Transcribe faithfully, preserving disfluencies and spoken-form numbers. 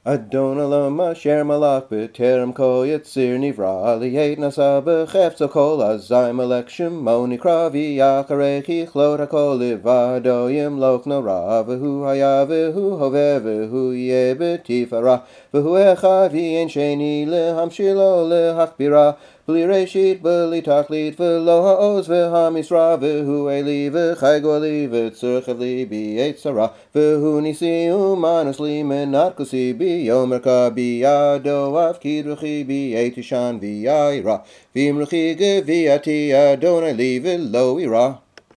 Adon Olam asher malach b'terem kol yitzir nivra liyet nasa b'chefzo kol azay melech shemo nikra v'yacharech yichlot hakol livado yimloch nora v'hu haya v'hu hoveh v'hu yeh b'tifara v'hu echad v'yen sheni lehamshilo lehachbira b'li reshit b'li tachlit v'lo ha'oz v'hamisra v'hu eli v'chai goli v'tzurchev li b'yetzara v'hu nisi umanus li menat kusi b'yomer biyado afkid ruchi b'yetishan v'yaira v'imruchi geviati adonai li v'lo ira.